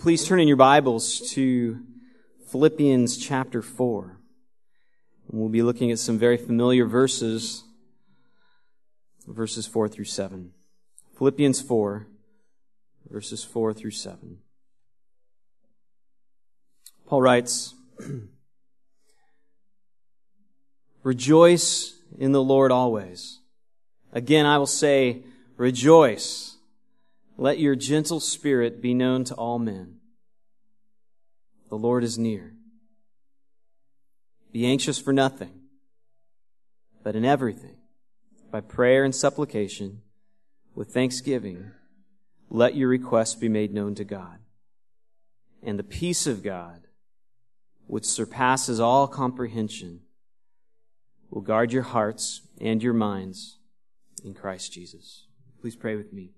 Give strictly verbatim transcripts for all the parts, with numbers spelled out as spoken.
Please turn in your Bibles to Philippians chapter four. And we'll be looking at some very familiar verses, verses four through seven. Philippians four, verses four through seven. Paul writes, "Rejoice in the Lord always. Again, I will say, rejoice. Let your gentle spirit be known to all men. The Lord is near. Be anxious for nothing, but in everything, by prayer and supplication, with thanksgiving, let your requests be made known to God. And the peace of God, which surpasses all comprehension, will guard your hearts and your minds in Christ Jesus." Please pray with me.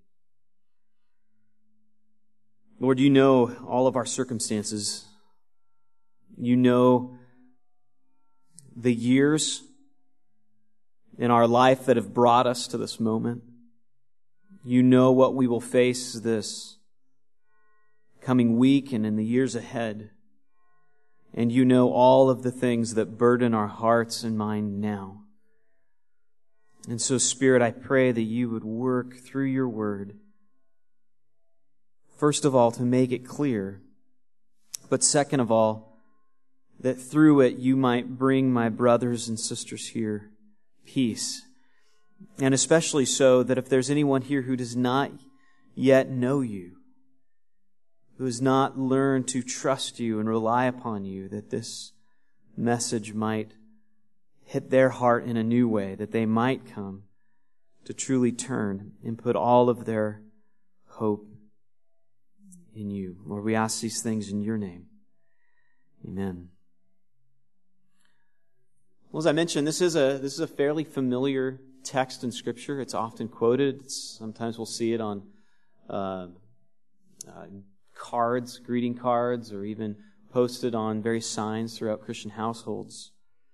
Lord, you know all of our circumstances. You know the years in our life that have brought us to this moment. You know what we will face this coming week and in the years ahead. And you know all of the things that burden our hearts and mind now. And so, Spirit, I pray that you would work through your word, first of all, to make it clear, but second of all, that through it you might bring my brothers and sisters here peace. And especially so that if there's anyone here who does not yet know you, who has not learned to trust you and rely upon you, that this message might hit their heart in a new way, that they might come to truly turn and put all of their hope in you. Lord, we ask these things in your name. Amen. Well, as I mentioned, this is a this is a fairly familiar text in Scripture. It's often quoted. It's, sometimes we'll see it on uh, uh, cards, greeting cards, or even posted on various signs throughout Christian households.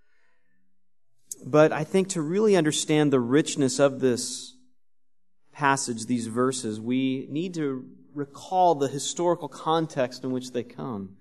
But I think to really understand the richness of this passage, these verses, we need to recall the historical context in which they come.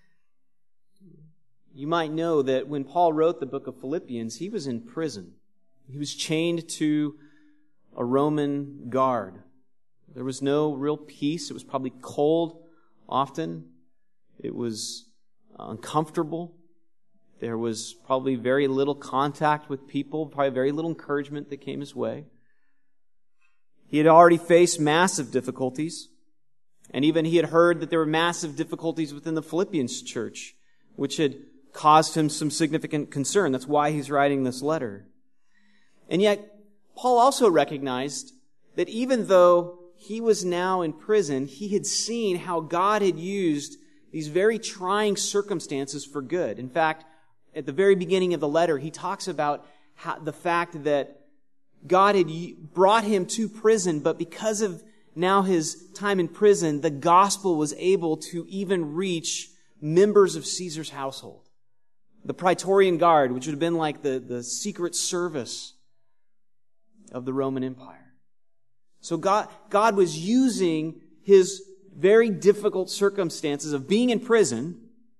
You might know that when Paul wrote the book of Philippians, he was in prison. He was chained to a Roman guard. There was no real peace. It was probably cold often. It was uncomfortable. There was probably very little contact with people, probably very little encouragement that came his way. He had already faced massive difficulties. And even he had heard that there were massive difficulties within the Philippians church, which had caused him some significant concern. That's why he's writing this letter. And yet, Paul also recognized that even though he was now in prison, he had seen how God had used these very trying circumstances for good. In fact, at the very beginning of the letter, he talks about how, the fact that God had brought him to prison, but because of now his time in prison, the gospel was able to even reach members of Caesar's household. The Praetorian Guard, which would have been like the, the secret service of the Roman Empire. So God, God was using his very difficult circumstances of being in prison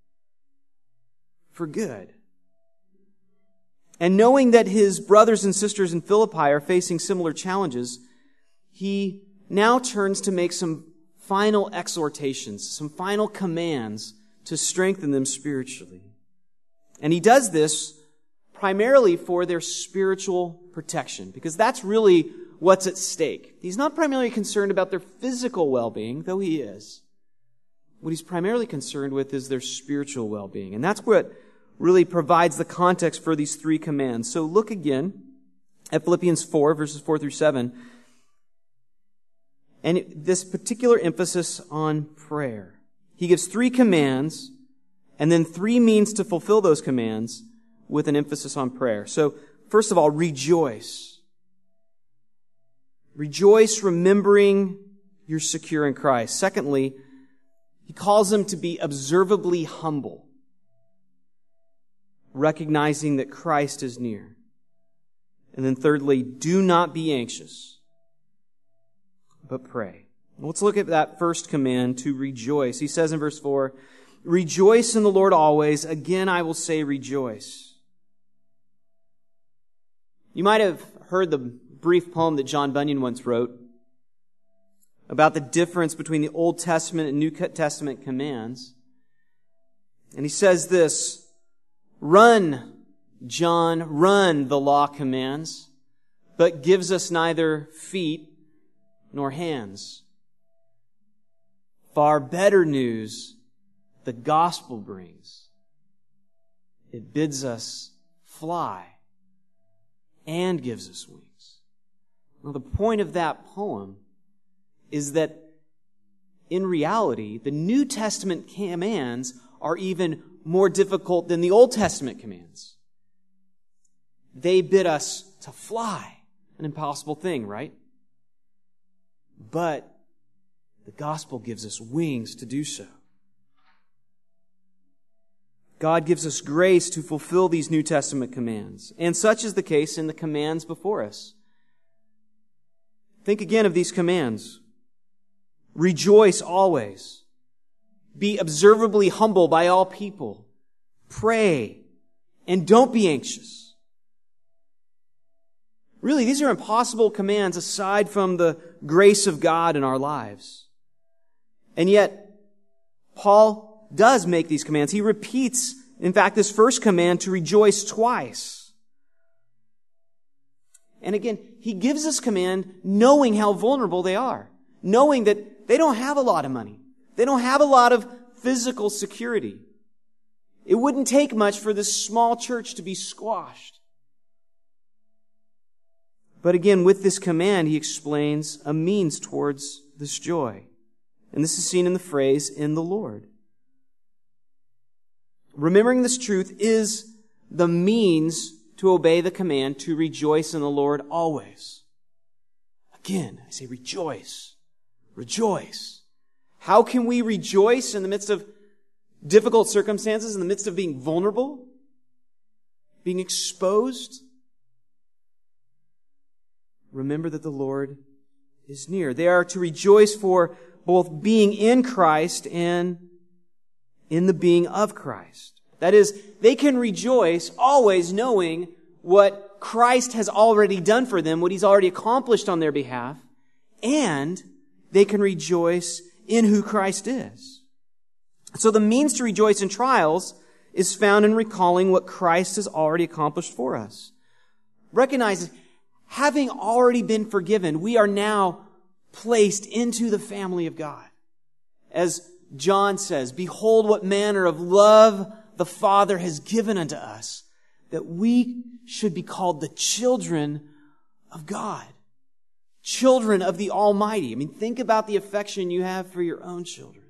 for good. And knowing that his brothers and sisters in Philippi are facing similar challenges, he now turns to make some final exhortations, some final commands to strengthen them spiritually. And he does this primarily for their spiritual protection, because that's really what's at stake. He's not primarily concerned about their physical well-being, though he is. What he's primarily concerned with is their spiritual well-being. And that's what really provides the context for these three commands. So look again at Philippians four, verses four through seven. And it, this particular emphasis on prayer. He gives three commands and then three means to fulfill those commands with an emphasis on prayer. So, first of all, rejoice. Rejoice remembering you're secure in Christ. Secondly, he calls them to be observably humble, recognizing that Christ is near. And then thirdly, do not be anxious, but pray. Let's look at that first command, to rejoice. He says in verse four, "Rejoice in the Lord always. Again, I will say rejoice." You might have heard the brief poem that John Bunyan once wrote about the difference between the Old Testament and New Testament commands. And he says this, "Run, John, run, the law commands, but gives us neither feet nor hands. Far better news the gospel brings. It bids us fly and gives us wings." Well, the point of that poem is that in reality, the New Testament commands are even more difficult than the Old Testament commands. They bid us to fly, an impossible thing, right? But the gospel gives us wings to do so. God gives us grace to fulfill these New Testament commands. And such is the case in the commands before us. Think again of these commands. Rejoice always. Be observably humble by all people. Pray. And don't be anxious. Really, these are impossible commands aside from the grace of God in our lives. And yet, Paul does make these commands. He repeats, in fact, this first command to rejoice twice. And again, he gives this command knowing how vulnerable they are. Knowing that they don't have a lot of money. They don't have a lot of physical security. It wouldn't take much for this small church to be squashed. But again, with this command, he explains a means towards this joy. And this is seen in the phrase, "in the Lord." Remembering this truth is the means to obey the command to rejoice in the Lord always. Again, I say rejoice. Rejoice. How can we rejoice in the midst of difficult circumstances, in the midst of being vulnerable, being exposed? Remember that the Lord is near. They are to rejoice for both being in Christ and in the being of Christ. That is, they can rejoice always knowing what Christ has already done for them, what He's already accomplished on their behalf, and they can rejoice in who Christ is. So the means to rejoice in trials is found in recalling what Christ has already accomplished for us. Recognize, having already been forgiven, we are now placed into the family of God. As John says, "Behold what manner of love the Father has given unto us, that we should be called the children of God." Children of the Almighty. I mean, think about the affection you have for your own children.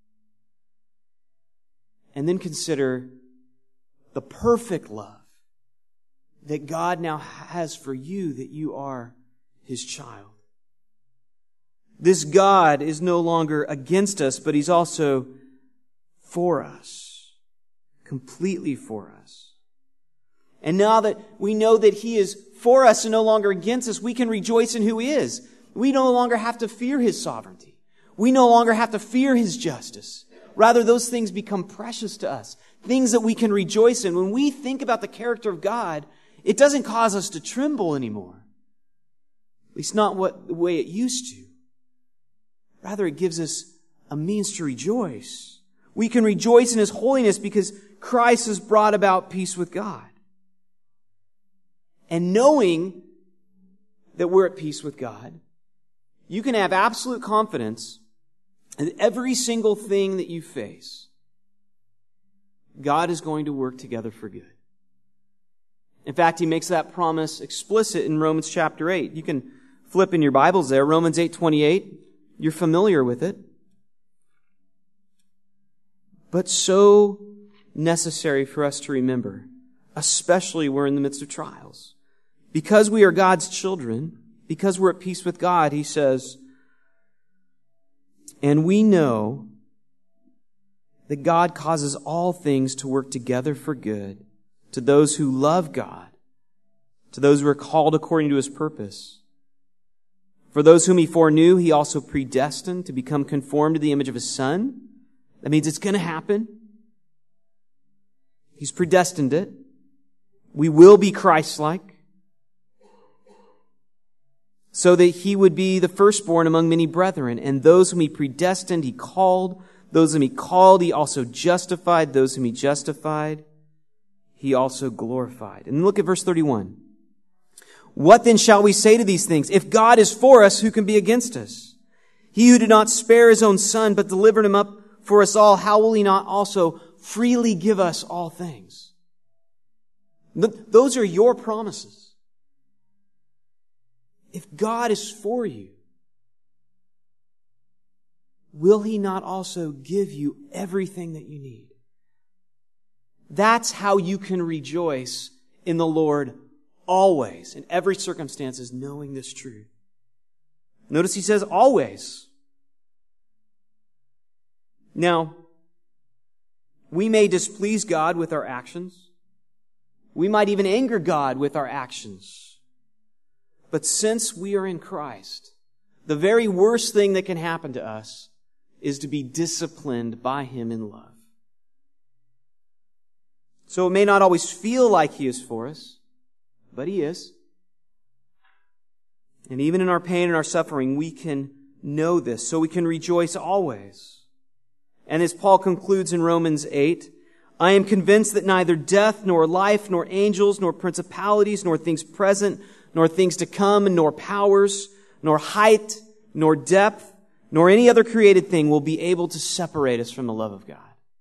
And then consider the perfect love that God now has for you, that you are His child. This God is no longer against us, but He's also for us. Completely for us. And now that we know that He is for us and no longer against us, we can rejoice in who He is. We no longer have to fear His sovereignty. We no longer have to fear His justice. Rather, those things become precious to us. Things that we can rejoice in. When we think about the character of God, it doesn't cause us to tremble anymore. At least not what, the way it used to. Rather, it gives us a means to rejoice. We can rejoice in His holiness because Christ has brought about peace with God. And knowing that we're at peace with God, you can have absolute confidence that every single thing that you face, God is going to work together for good. In fact, He makes that promise explicit in Romans chapter eight. You can flip in your Bibles there, Romans eight twenty-eight. You're familiar with it. But so necessary for us to remember, especially when we're in the midst of trials. Because we are God's children, because we're at peace with God, he says, and we know that God causes all things to work together for good to those who love God, to those who are called according to His purpose. For those whom he foreknew, he also predestined to become conformed to the image of his Son. That means it's going to happen. He's predestined it. We will be Christ-like, so that he would be the firstborn among many brethren. And those whom he predestined, he called. Those whom he called, he also justified. Those whom he justified, he also glorified. And look at verse thirty-one. What then shall we say to these things? If God is for us, who can be against us? He who did not spare his own Son, but delivered him up for us all, how will he not also freely give us all things? Th- those are your promises. If God is for you, will he not also give you everything that you need? That's how you can rejoice in the Lord always, in every circumstance, is knowing this truth. Notice he says always. Now, we may displease God with our actions. We might even anger God with our actions. But since we are in Christ, the very worst thing that can happen to us is to be disciplined by him in love. So it may not always feel like he is for us, but he is. And even in our pain and our suffering, we can know this, so we can rejoice always. And as Paul concludes in Romans eight, I am convinced that neither death, nor life, nor angels, nor principalities, nor things present, nor things to come, nor powers, nor height, nor depth, nor any other created thing will be able to separate us from the love of God.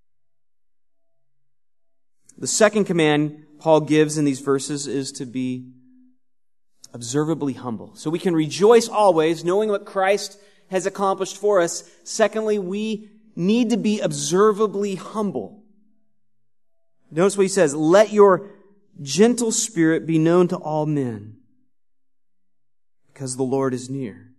The second command Paul gives in these verses is to be observably humble. So we can rejoice always, knowing what Christ has accomplished for us. Secondly, we need to be observably humble. Notice what he says, let your gentle spirit be known to all men, because the Lord is near.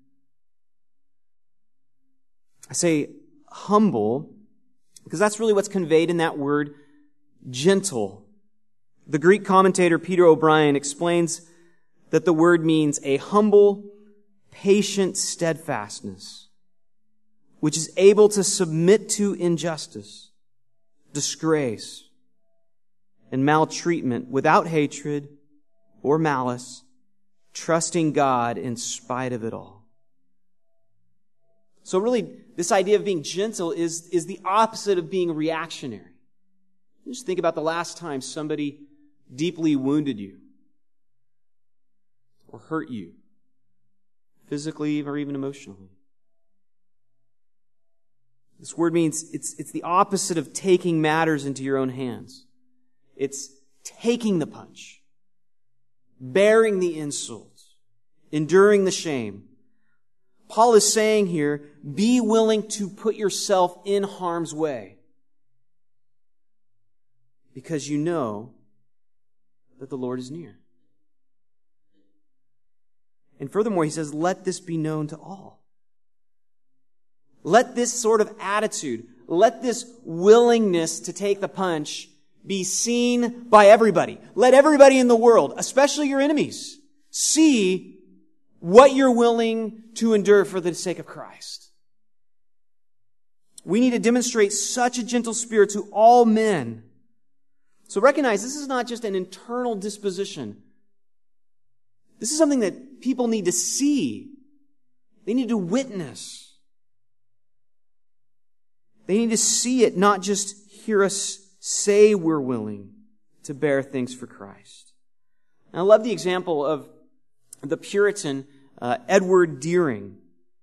I say humble, because that's really what's conveyed in that word, gentle. The Greek commentator Peter O'Brien explains that the word means a humble, patient steadfastness, which is able to submit to injustice, disgrace, and maltreatment without hatred or malice, trusting God in spite of it all. So really, this idea of being gentle is, is the opposite of being reactionary. Just think about the last time somebody deeply wounded you or hurt you, physically or even emotionally. This word means it's, it's the opposite of taking matters into your own hands. It's taking the punch, bearing the insult, enduring the shame. Paul is saying here, be willing to put yourself in harm's way, because you know that the Lord is near. And furthermore, he says, let this be known to all. Let this sort of attitude, let this willingness to take the punch be seen by everybody. Let everybody in the world, especially your enemies, see what you're willing to endure for the sake of Christ. We need to demonstrate such a gentle spirit to all men. So recognize this is not just an internal disposition. This is something that people need to see. They need to witness. They need to see it, not just hear us say we're willing to bear things for Christ. And I love the example of the Puritan uh, Edward Deering.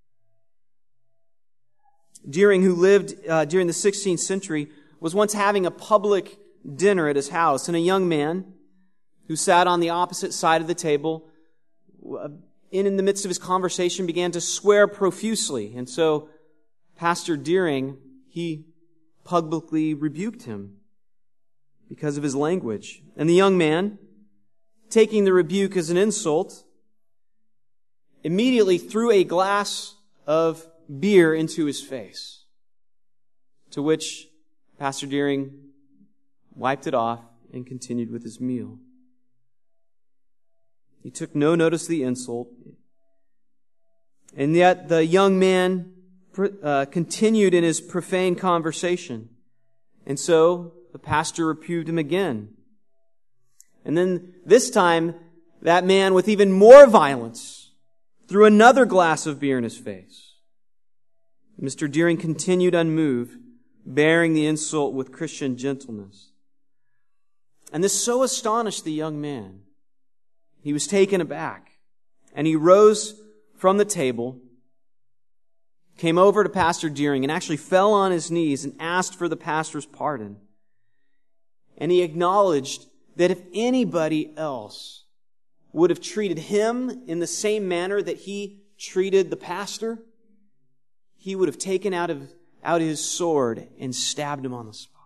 Deering, who lived uh, during the sixteenth century, was once having a public dinner at his house, and a young man who sat on the opposite side of the table, in, in the midst of his conversation, began to swear profusely. And so Pastor Deering, he publicly rebuked him because of his language. And the young man, taking the rebuke as an insult, immediately threw a glass of beer into his face, to which Pastor Deering wiped it off and continued with his meal. He took no notice of the insult. And yet the young man uh, continued in his profane conversation. And so the pastor rebuked him again. And then this time, that man with even more violence threw another glass of beer in his face. Mister Deering continued unmoved, bearing the insult with Christian gentleness. And this so astonished the young man. He was taken aback, and he rose from the table, came over to Pastor Deering, and actually fell on his knees and asked for the pastor's pardon. And he acknowledged that if anybody else would have treated him in the same manner that he treated the pastor, he would have taken out of out his sword and stabbed him on the spot.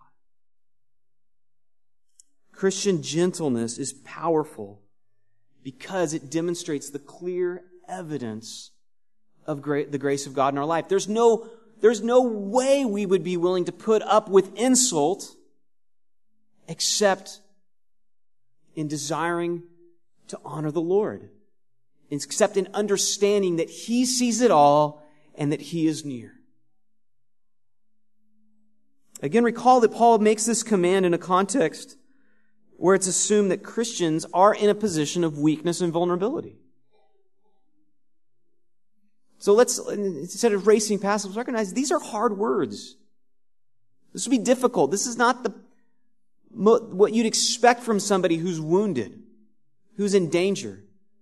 Christian gentleness is powerful because it demonstrates the clear evidence of great, the grace of God in our life. There's no, there's no way we would be willing to put up with insult except in desiring to honor the Lord, except in understanding that He sees it all and that He is near. Again, recall that Paul makes this command in a context where it's assumed that Christians are in a position of weakness and vulnerability. So let's, instead of racing past, let's recognize these are hard words. This will be difficult. This is not the what you'd expect from somebody who's wounded, who's in danger.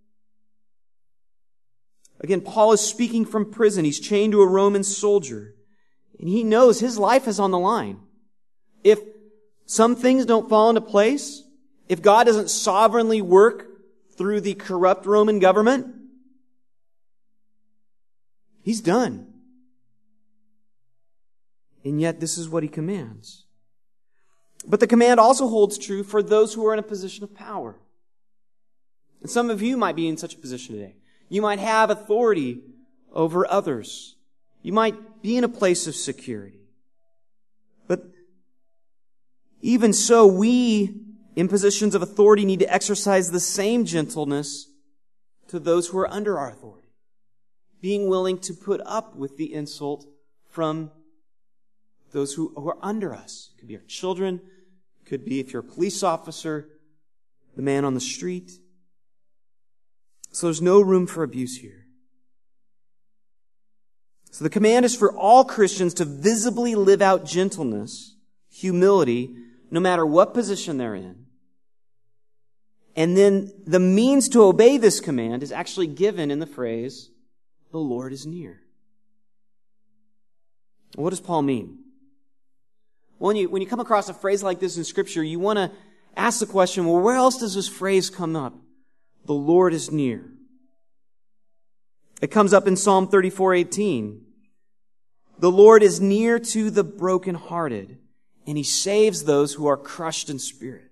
Again, Paul is speaking from prison. He's chained to a Roman soldier. And he knows his life is on the line. If some things don't fall into place, if God doesn't sovereignly work through the corrupt Roman government, he's done. And yet this is what he commands. But the command also holds true for those who are in a position of power. And some of you might be in such a position today. You might have authority over others. You might be in a place of security. But even so, we in positions of authority need to exercise the same gentleness to those who are under our authority, being willing to put up with the insult from those who are under us. It could be our children, it could be if you're a police officer, the man on the street. So there's no room for abuse here. So the command is for all Christians to visibly live out gentleness, humility, no matter what position they're in. And then the means to obey this command is actually given in the phrase, the Lord is near. What does Paul mean? Well, when you, when you come across a phrase like this in Scripture, you want to ask the question, well, where else does this phrase come up? The Lord is near. It comes up in Psalm thirty-four eighteen. The Lord is near to the brokenhearted, and He saves those who are crushed in spirit.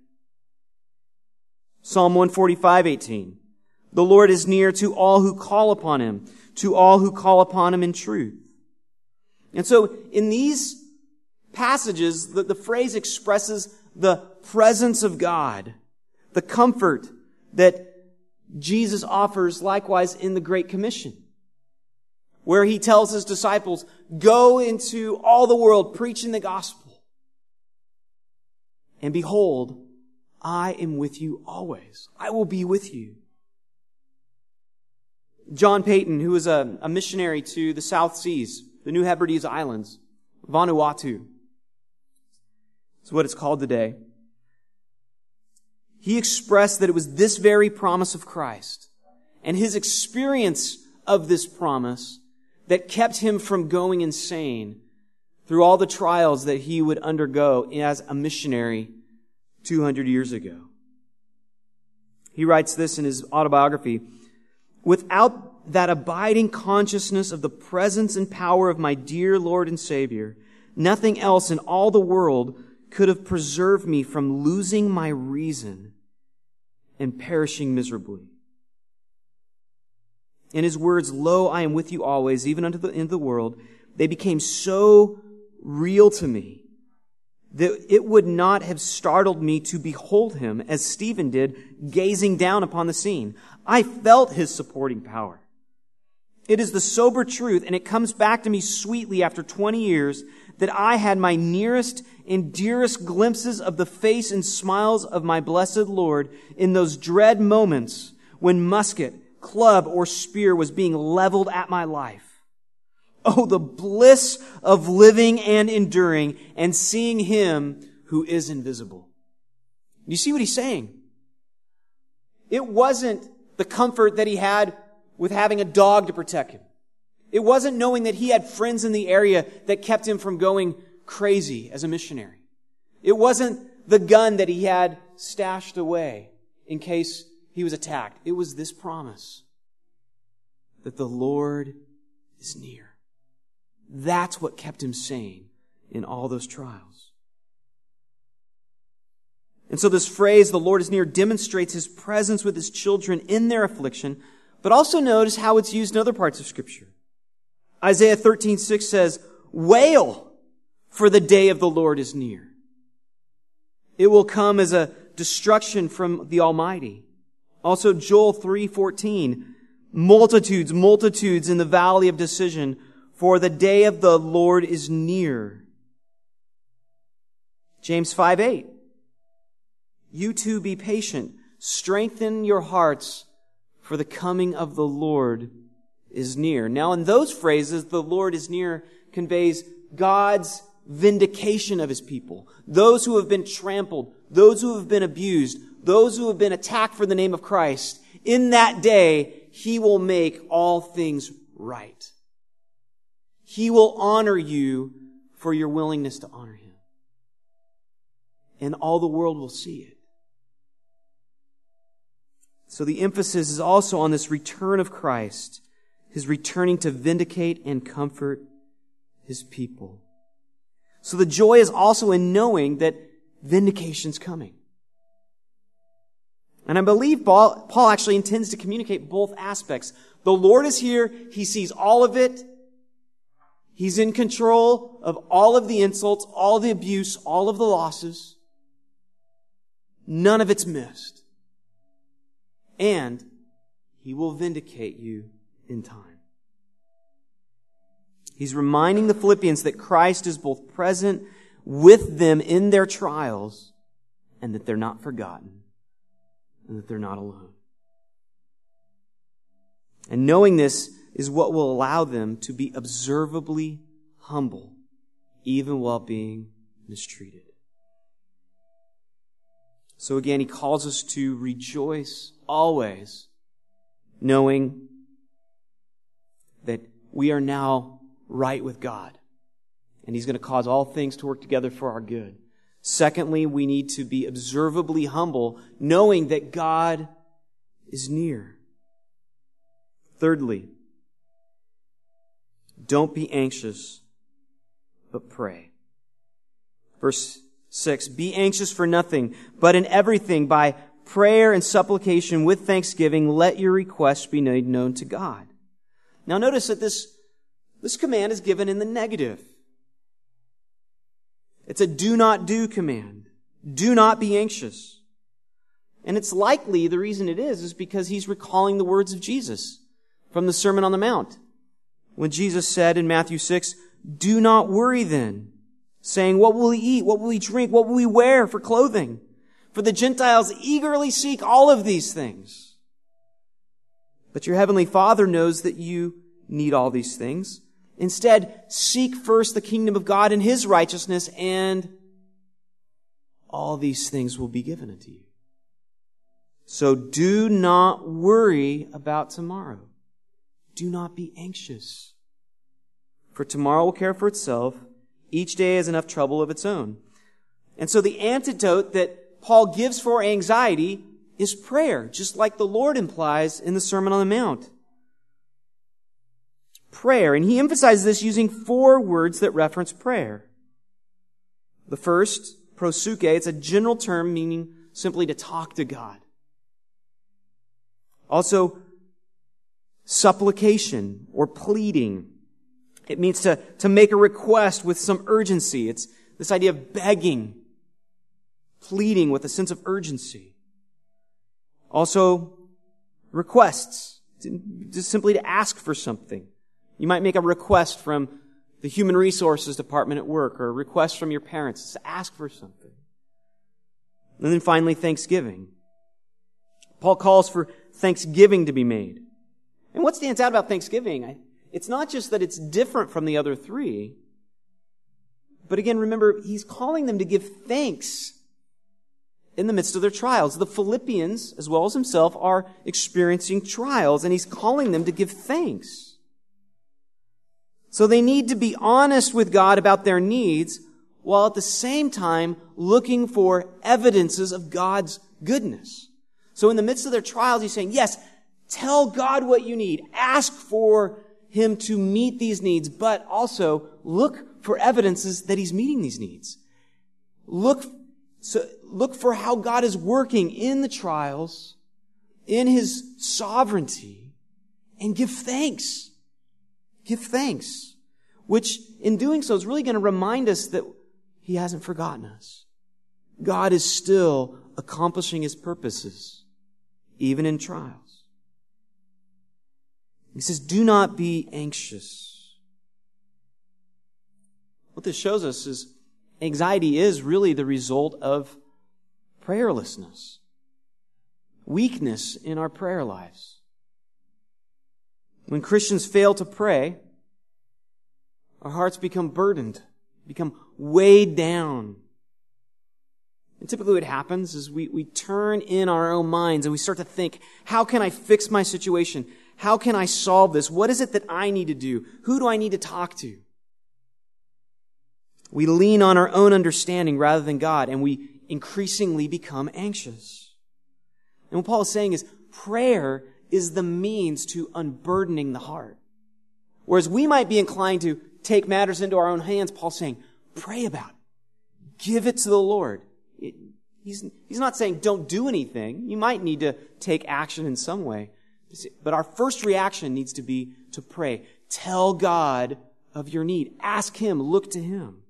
Psalm one forty-five eighteen. The Lord is near to all who call upon Him, to all who call upon Him in truth. And so, in these passages, the, the phrase expresses the presence of God, the comfort that Jesus offers likewise in the Great Commission, where He tells His disciples, go into all the world preaching the gospel. And behold, I am with you always. I will be with you. John Payton, who was a, a missionary to the South Seas, the New Hebrides Islands, Vanuatu, is what it's called today. He expressed that it was this very promise of Christ and his experience of this promise that kept him from going insane through all the trials that he would undergo as a missionary two hundred years ago. He writes this in his autobiography, without that abiding consciousness of the presence and power of my dear Lord and Savior, nothing else in all the world could have preserved me from losing my reason and perishing miserably. In his words, lo, I am with you always, even unto the end of the world, they became so real to me that it would not have startled me to behold him as Stephen did, gazing down upon the scene. I felt his supporting power. It is the sober truth, and it comes back to me sweetly after twenty years, that I had my nearest and dearest glimpses of the face and smiles of my blessed Lord in those dread moments when musket, club, or spear was being leveled at my life. Oh, the bliss of living and enduring and seeing Him who is invisible. You see what he's saying? It wasn't the comfort that he had with having a dog to protect him. It wasn't knowing that he had friends in the area that kept him from going crazy as a missionary. It wasn't the gun that he had stashed away in case he was attacked. It was this promise that the Lord is near. That's what kept him sane in all those trials. And so this phrase, the Lord is near, demonstrates His presence with His children in their affliction, but also notice how it's used in other parts of Scripture. Isaiah thirteen six says, "Wail, for the day of the Lord is near." It will come as a destruction from the Almighty. Also Joel three fourteen, "Multitudes, multitudes in the valley of decision, for the day of the Lord is near." James five eight, "You too be patient, strengthen your hearts, for the coming of the Lord is near." Now in those phrases, the Lord is near conveys God's vindication of His people. Those who have been trampled, those who have been abused, those who have been attacked for the name of Christ. In that day, He will make all things right. He will honor you for your willingness to honor Him. And all the world will see it. So the emphasis is also on this return of Christ, His returning to vindicate and comfort His people. So the joy is also in knowing that vindication's coming. And I believe Paul, Paul actually intends to communicate both aspects. The Lord is here. He sees all of it. He's in control of all of the insults, all the abuse, all of the losses. None of it's missed. And He will vindicate you in time. He's reminding the Philippians that Christ is both present with them in their trials and that they're not forgotten and that they're not alone. And knowing this is what will allow them to be observably humble even while being mistreated. So again, he calls us to rejoice always, knowing that we are now right with God. And He's going to cause all things to work together for our good. Secondly, we need to be observably humble, knowing that God is near. Thirdly, don't be anxious, but pray. Verse six, "Be anxious for nothing, but in everything by prayer and supplication with thanksgiving, let your requests be made known to God." Now notice that this, this command is given in the negative. It's a do not do command. Do not be anxious. And it's likely the reason it is is because he's recalling the words of Jesus from the Sermon on the Mount. When Jesus said in Matthew six, "Do not worry then, saying, what will we eat? What will we drink? What will we wear for clothing? For the Gentiles eagerly seek all of these things. But your heavenly Father knows that you need all these things. Instead, seek first the kingdom of God and His righteousness, and all these things will be given unto you." So do not worry about tomorrow. Do not be anxious. For tomorrow will care for itself. Each day has enough trouble of its own. And so the antidote that Paul gives for anxiety is prayer, just like the Lord implies in the Sermon on the Mount. Prayer. And he emphasizes this using four words that reference prayer. The first, prosuke, it's a general term meaning simply to talk to God. Also, supplication or pleading. It means to, to make a request with some urgency. It's this idea of begging, pleading with a sense of urgency. Also, requests. just simply to ask for something. You might make a request from the human resources department at work or a request from your parents. Just ask for something. And then finally, thanksgiving. Paul calls for thanksgiving to be made. And what stands out about thanksgiving, it's not just that it's different from the other three, but again, remember, he's calling them to give thanks in the midst of their trials. The Philippians, as well as himself, are experiencing trials, and he's calling them to give thanks. So they need to be honest with God about their needs, while at the same time looking for evidences of God's goodness. So in the midst of their trials, he's saying, yes, tell God what you need. Ask for Him to meet these needs, but also look for evidences that He's meeting these needs. Look, so look for how God is working in the trials, in His sovereignty, and give thanks. Give thanks. Which, in doing so, is really going to remind us that He hasn't forgotten us. God is still accomplishing His purposes, even in trials. He says, do not be anxious. What this shows us is anxiety is really the result of prayerlessness, weakness in our prayer lives. When Christians fail to pray, our hearts become burdened, become weighed down. And typically what happens is we, we turn in our own minds and we start to think, how can I fix my situation? How can I solve this? What is it that I need to do? Who do I need to talk to? We lean on our own understanding rather than God, and we increasingly become anxious. And what Paul is saying is prayer is the means to unburdening the heart. Whereas we might be inclined to take matters into our own hands, Paul's saying, pray about it. Give it to the Lord. It, he's, he's not saying don't do anything. You might need to take action in some way. But our first reaction needs to be to pray. Tell God of your need. Ask Him. Look to Him.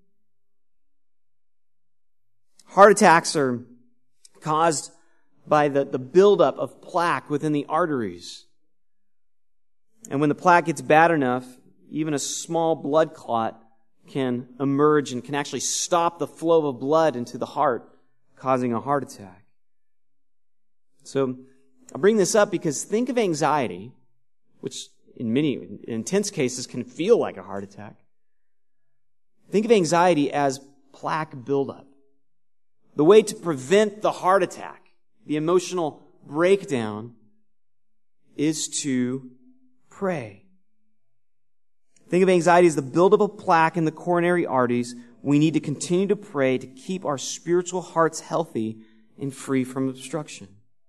Heart attacks are caused by the, the buildup of plaque within the arteries. And when the plaque gets bad enough, even a small blood clot can emerge and can actually stop the flow of blood into the heart, causing a heart attack. So I bring this up because think of anxiety, which in many intense cases can feel like a heart attack. Think of anxiety as plaque buildup. The way to prevent the heart attack, the emotional breakdown, is to pray. Think of anxiety as the buildup of plaque in the coronary arteries. We need to continue to pray to keep our spiritual hearts healthy and free from obstruction.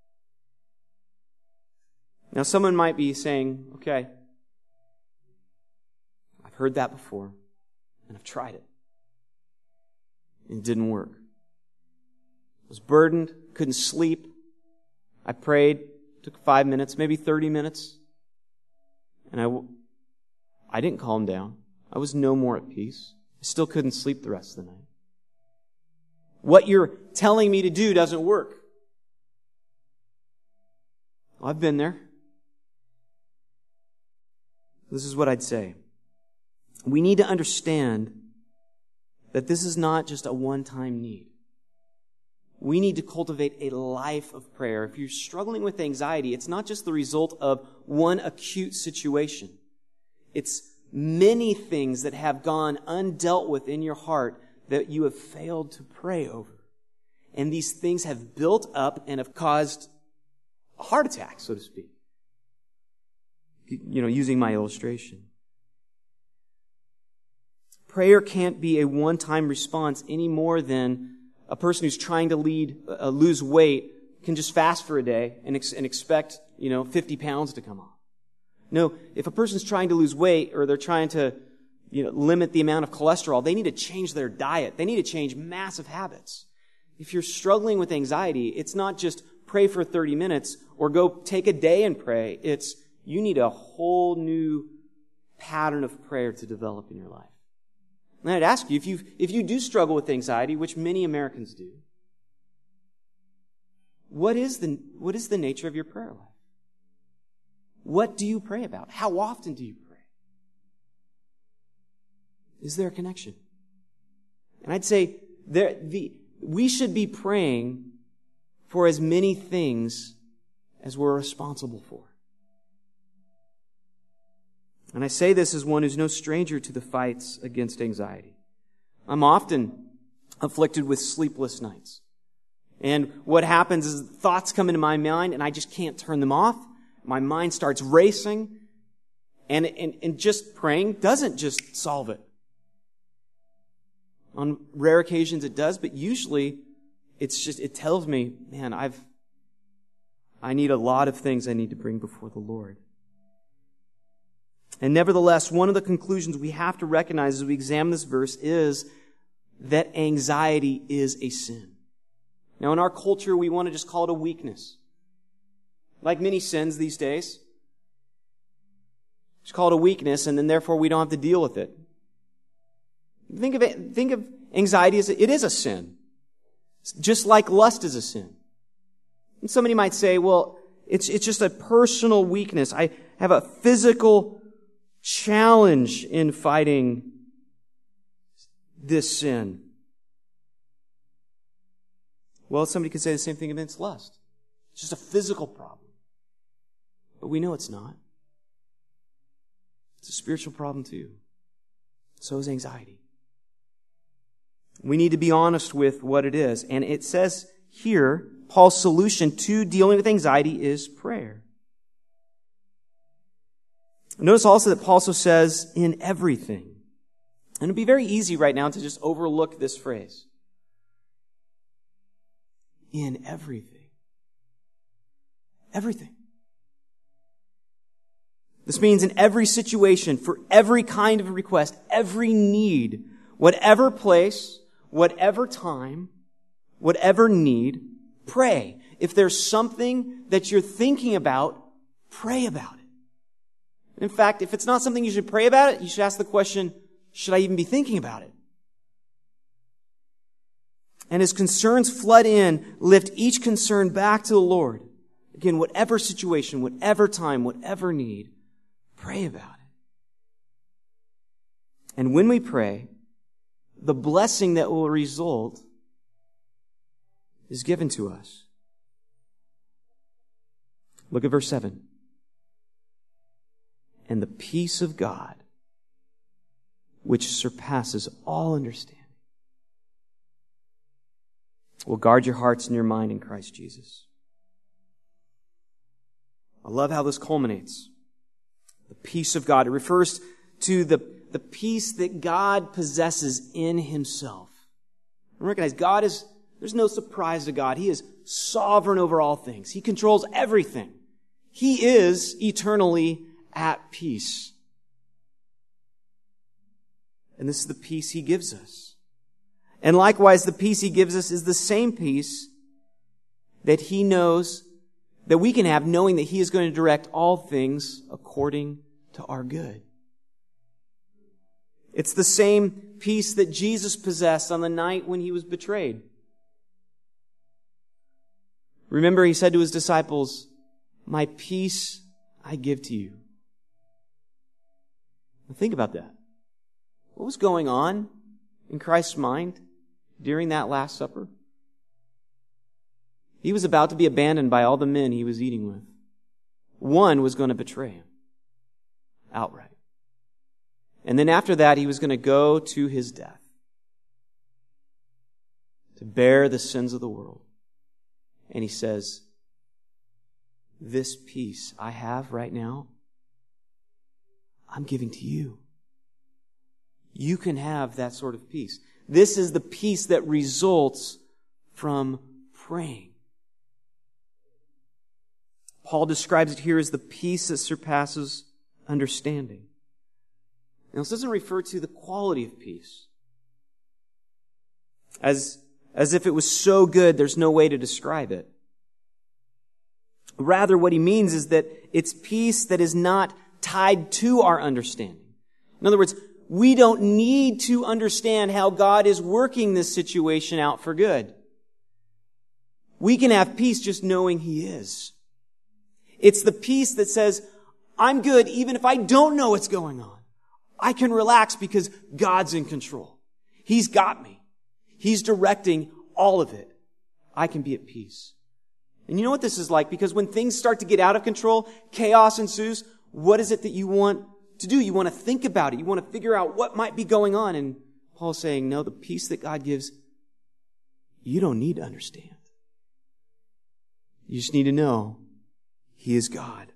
Now, someone might be saying, okay, I've heard that before, and I've tried it. And it didn't work. I was burdened, couldn't sleep. I prayed, took five minutes, maybe thirty minutes. And I, I didn't calm down. I was no more at peace. I still couldn't sleep the rest of the night. What you're telling me to do doesn't work. Well, I've been there. This is what I'd say. We need to understand that this is not just a one-time need. We need to cultivate a life of prayer. If you're struggling with anxiety, it's not just the result of one acute situation. It's many things that have gone undealt with in your heart that you have failed to pray over. And these things have built up and have caused a heart attack, so to speak. You know, using my illustration. Prayer can't be a one-time response any more than a person who's trying to lead, uh, lose weight can just fast for a day and, ex- and expect, you know, fifty pounds to come off. No, if a person's trying to lose weight or they're trying to, you know, limit the amount of cholesterol, they need to change their diet. They need to change massive habits. If you're struggling with anxiety, it's not just pray for thirty minutes or go take a day and pray. It's you need a whole new pattern of prayer to develop in your life. And I'd ask you, if you if you do struggle with anxiety, which many Americans do, what is the what is the nature of your prayer life? What do you pray about? How often do you pray? Is there a connection? And I'd say there, the, we should be praying for as many things as we're responsible for. And I say this as one who's no stranger to the fights against anxiety. I'm often afflicted with sleepless nights. And what happens is thoughts come into my mind and I just can't turn them off. My mind starts racing. And, and, and just praying doesn't just solve it. On rare occasions it does, but usually it's just, it tells me, man, I've, I need a lot of things I need to bring before the Lord. And nevertheless, one of the conclusions we have to recognize as we examine this verse is that anxiety is a sin. Now, in our culture, we want to just call it a weakness. Like many sins these days. Just call it a weakness, and then therefore we don't have to deal with it. Think of it, think of anxiety as it is a sin. Just like lust is a sin. And somebody might say, well, it's, it's just a personal weakness. I have a physical challenge in fighting this sin. Well, somebody could say the same thing against lust. It's just a physical problem. But we know it's not. It's a spiritual problem too. So is anxiety. We need to be honest with what it is. And it says here, Paul's solution to dealing with anxiety is prayer. Notice also that Paul also says, in everything. And it'd be very easy right now to just overlook this phrase. In everything. Everything. This means in every situation, for every kind of request, every need, whatever place, whatever time, whatever need, pray. If there's something that you're thinking about, pray about it. In fact, if it's not something you should pray about it, you should ask the question, should I even be thinking about it? And as concerns flood in, lift each concern back to the Lord. Again, whatever situation, whatever time, whatever need, pray about it. And when we pray, the blessing that will result is given to us. Look at verse seven. And the peace of God, which surpasses all understanding, will guard your hearts and your mind in Christ Jesus. I love how this culminates. The peace of God. It refers to the, the peace that God possesses in Himself. And recognize God is, there's no surprise to God. He is sovereign over all things. He controls everything. He is eternally at peace. And this is the peace He gives us. And likewise, the peace He gives us is the same peace that He knows that we can have, knowing that He is going to direct all things according to our good. It's the same peace that Jesus possessed on the night when He was betrayed. Remember, He said to His disciples, "My peace I give to you." Now think about that. What was going on in Christ's mind during that Last Supper? He was about to be abandoned by all the men He was eating with. One was going to betray Him outright. And then after that, He was going to go to His death to bear the sins of the world. And He says, this peace I have right now, I'm giving to you. You can have that sort of peace. This is the peace that results from praying. Paul describes it here as the peace that surpasses understanding. Now, this doesn't refer to the quality of peace. As, as if it was so good, there's no way to describe it. Rather, what he means is that it's peace that is not tied to our understanding. In other words, we don't need to understand how God is working this situation out for good. We can have peace just knowing He is. It's the peace that says, I'm good even if I don't know what's going on. I can relax because God's in control. He's got me. He's directing all of it. I can be at peace. And you know what this is like? Because when things start to get out of control, chaos ensues, what is it that you want to do? You want to think about it. You want to figure out what might be going on. And Paul's saying, no, the peace that God gives, you don't need to understand. You just need to know He is God.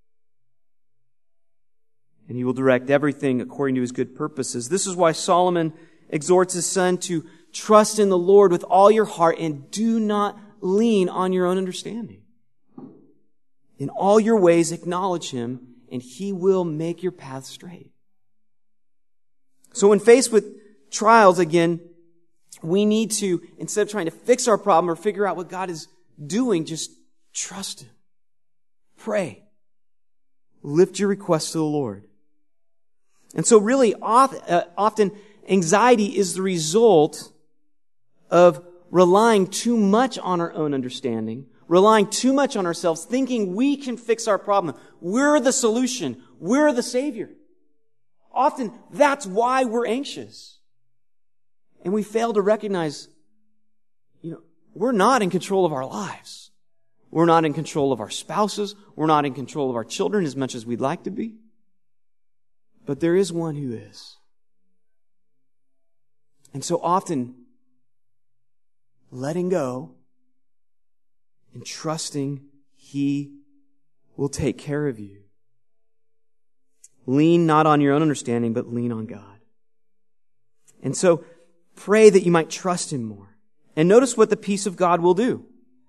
And He will direct everything according to His good purposes. This is why Solomon exhorts his son to trust in the Lord with all your heart and do not lean on your own understanding. In all your ways acknowledge Him and He will make your path straight. So when faced with trials again, we need to, instead of trying to fix our problem or figure out what God is doing, just trust Him. Pray. Lift your requests to the Lord. And so really often anxiety is the result of relying too much on our own understanding, relying too much on ourselves, thinking we can fix our problem. We're the solution. We're the Savior. Often that's why we're anxious. And we fail to recognize, you know, we're not in control of our lives. We're not in control of our spouses. We're not in control of our children as much as we'd like to be. But there is one who is. And so often, letting go and trusting He will take care of you. Lean not on your own understanding, but lean on God. And so, pray that you might trust Him more. And notice what the peace of God will do.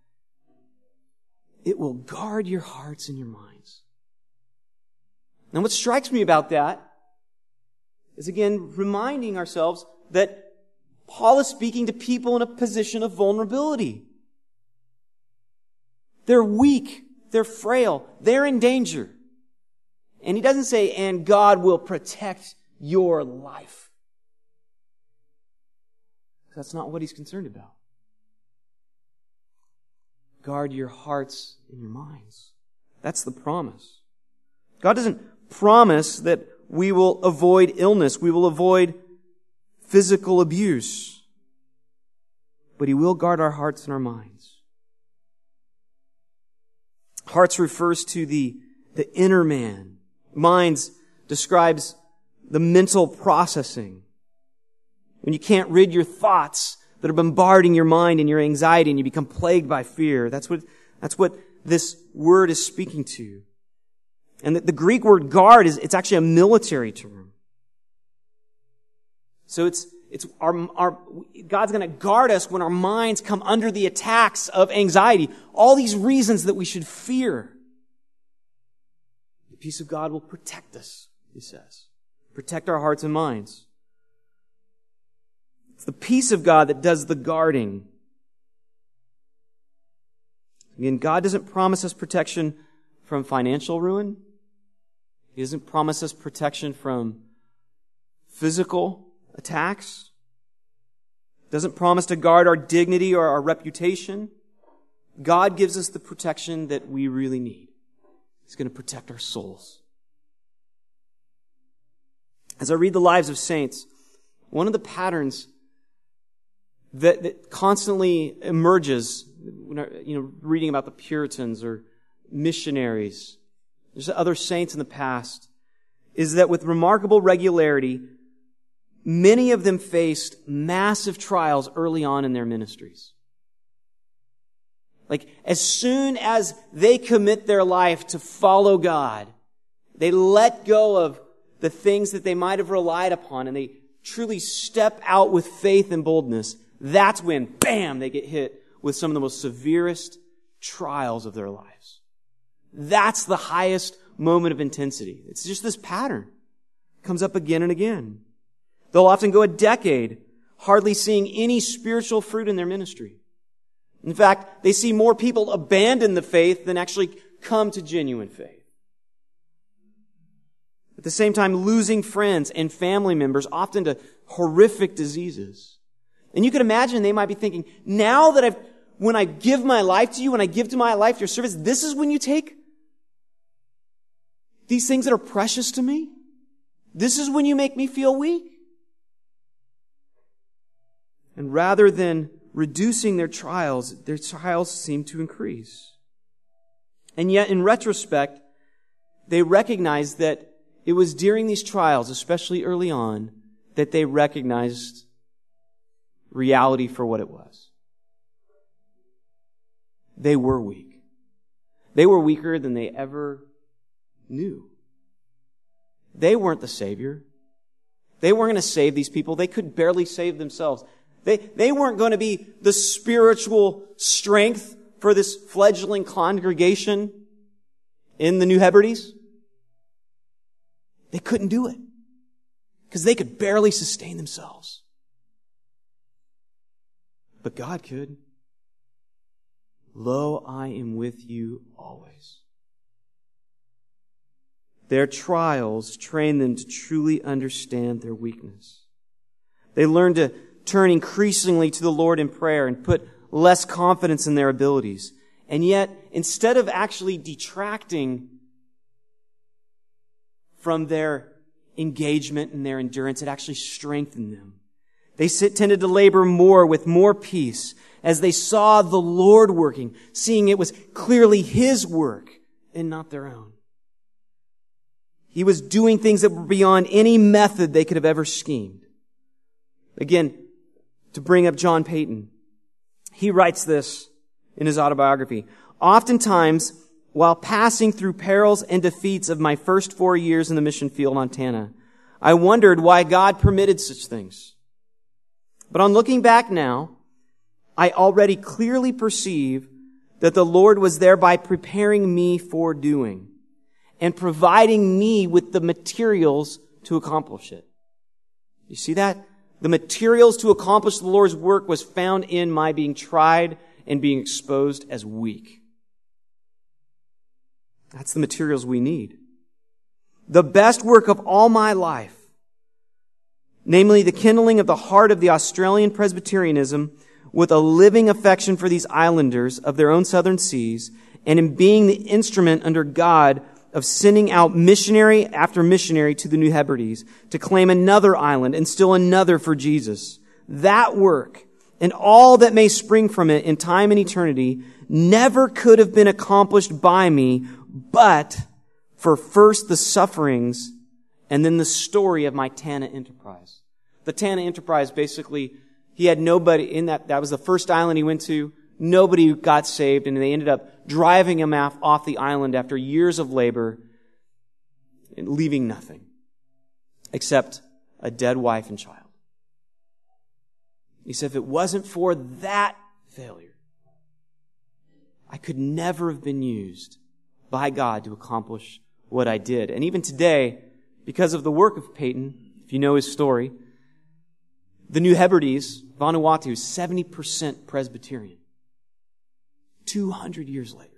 It will guard your hearts and your minds. Now what strikes me about that is again reminding ourselves that Paul is speaking to people in a position of vulnerability. They're weak. They're frail. They're in danger. And he doesn't say, and God will protect your life. That's not what he's concerned about. Guard your hearts and your minds. That's the promise. God doesn't promise that we will avoid illness. We will avoid physical abuse. But He will guard our hearts and our minds. Hearts refers to the, the inner man. Minds describes the mental processing. When you can't rid your thoughts that are bombarding your mind and your anxiety and you become plagued by fear. That's what, that's what this word is speaking to. And the, the Greek word guard is, it's actually a military term. So it's, it's our, our, God's going to guard us when our minds come under the attacks of anxiety. All these reasons that we should fear. The peace of God will protect us, he says. Protect our hearts and minds. It's the peace of God that does the guarding. Again, God doesn't promise us protection from financial ruin. He doesn't promise us protection from physical attacks. He doesn't promise to guard our dignity or our reputation. God gives us the protection that we really need. He's going to protect our souls. As I read the lives of saints, one of the patterns that, that constantly emerges, you know, reading about the Puritans or missionaries, there's other saints in the past, is that with remarkable regularity, many of them faced massive trials early on in their ministries. Like, as soon as they commit their life to follow God, they let go of the things that they might have relied upon and they truly step out with faith and boldness. That's when, bam, they get hit with some of the most severest trials of their lives. That's the highest moment of intensity. It's just this pattern. It comes up again and again. They'll often go a decade hardly seeing any spiritual fruit in their ministry. In fact, they see more people abandon the faith than actually come to genuine faith. At the same time, losing friends and family members, often to horrific diseases. And you can imagine they might be thinking, now that I've, when I give my life to you, when I give to my life your service, this is when you take? These things that are precious to me, this is when you make me feel weak? And rather than reducing their trials, their trials seem to increase. And yet, in retrospect, they recognized that it was during these trials, especially early on, that they recognized reality for what it was. They were weak. They were weaker than they ever knew. They weren't the Savior. They weren't going to save these people. They could barely save themselves. They, they weren't going to be the spiritual strength for this fledgling congregation in the New Hebrides. They couldn't do it because they could barely sustain themselves. But God could. Lo, I am with you always. Their trials train them to truly understand their weakness. They learn to turn increasingly to the Lord in prayer and put less confidence in their abilities. And yet, instead of actually detracting from their engagement and their endurance, it actually strengthened them. They tended to labor more with more peace as they saw the Lord working, seeing it was clearly His work and not their own. He was doing things that were beyond any method they could have ever schemed. Again, to bring up John Paton, he writes this in his autobiography. Oftentimes, while passing through perils and defeats of my first four years in the mission field in Montana, I wondered why God permitted such things. But on looking back now, I already clearly perceive that the Lord was thereby preparing me for doing and providing me with the materials to accomplish it. You see that? The materials to accomplish the Lord's work was found in my being tried and being exposed as weak. That's the materials we need. The best work of all my life, namely the kindling of the heart of the Australian Presbyterianism with a living affection for these islanders of their own southern seas, and in being the instrument under God of sending out missionary after missionary to the New Hebrides to claim another island and still another for Jesus. That work and all that may spring from it in time and eternity never could have been accomplished by me, but for first the sufferings and then the story of my Tanna enterprise. The Tanna enterprise, basically, he had nobody in that. That was the first island he went to. Nobody got saved, and they ended up driving him off, off the island after years of labor and leaving nothing except a dead wife and child. He said, if it wasn't for that failure, I could never have been used by God to accomplish what I did. And even today, because of the work of Paton, if you know his story, the New Hebrides, Vanuatu, is seventy percent Presbyterian. two hundred years later.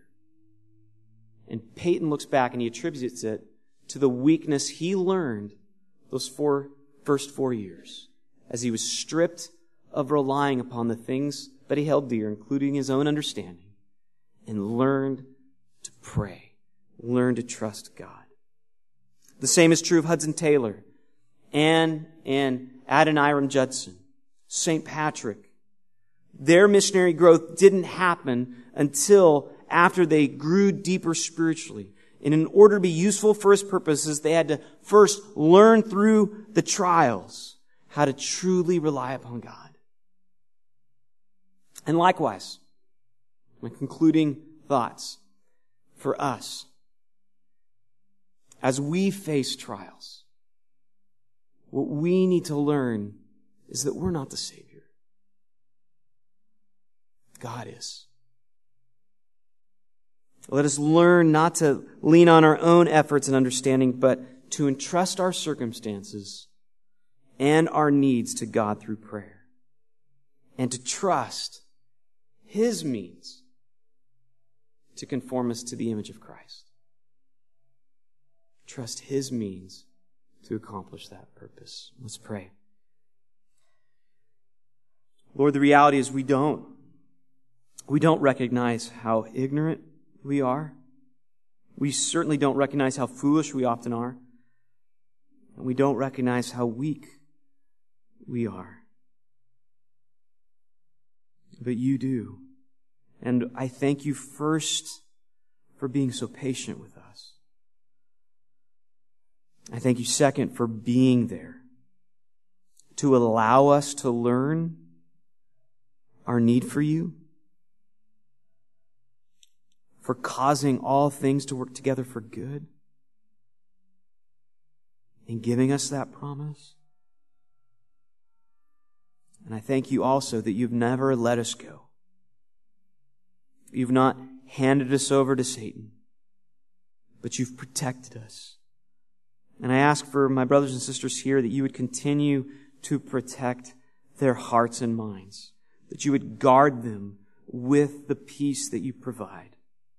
And Paton looks back and he attributes it to the weakness he learned those four, first four years as he was stripped of relying upon the things that he held dear, including his own understanding, and learned to pray, learned to trust God. The same is true of Hudson Taylor, Anne and Adoniram Judson, Saint Patrick. Their missionary growth didn't happen until after they grew deeper spiritually. And in order to be useful for His purposes, they had to first learn through the trials how to truly rely upon God. And likewise, my concluding thoughts for us, as we face trials, what we need to learn is that we're not the Savior. God is. Let us learn not to lean on our own efforts and understanding, but to entrust our circumstances and our needs to God through prayer. And to trust His means to conform us to the image of Christ. Trust His means to accomplish that purpose. Let's pray. Lord, the reality is we don't. We don't recognize how ignorant we are. We certainly don't recognize how foolish we often are. And we don't recognize how weak we are. But you do. And I thank you first for being so patient with us. I thank you second for being there to allow us to learn our need for you, for causing all things to work together for good, and giving us that promise. And I thank you also that you've never let us go. You've not handed us over to Satan, but you've protected us. And I ask for my brothers and sisters here that you would continue to protect their hearts and minds, that you would guard them with the peace that you provide.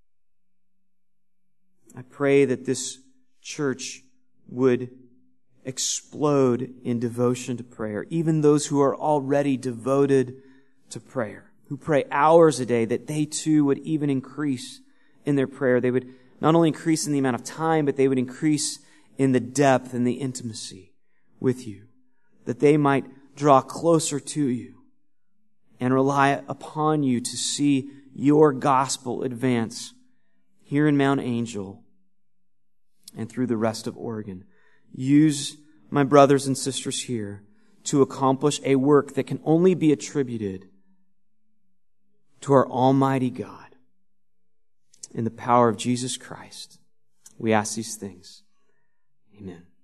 I pray that this church would explode in devotion to prayer. Even those who are already devoted to prayer, who pray hours a day, that they too would even increase in their prayer. They would not only increase in the amount of time, but they would increase in the depth and the intimacy with you, that they might draw closer to you and rely upon you to see your gospel advance here in Mount Angel and through the rest of Oregon. Use my brothers and sisters here to accomplish a work that can only be attributed to our Almighty God. In the power of Jesus Christ, we ask these things. Amen.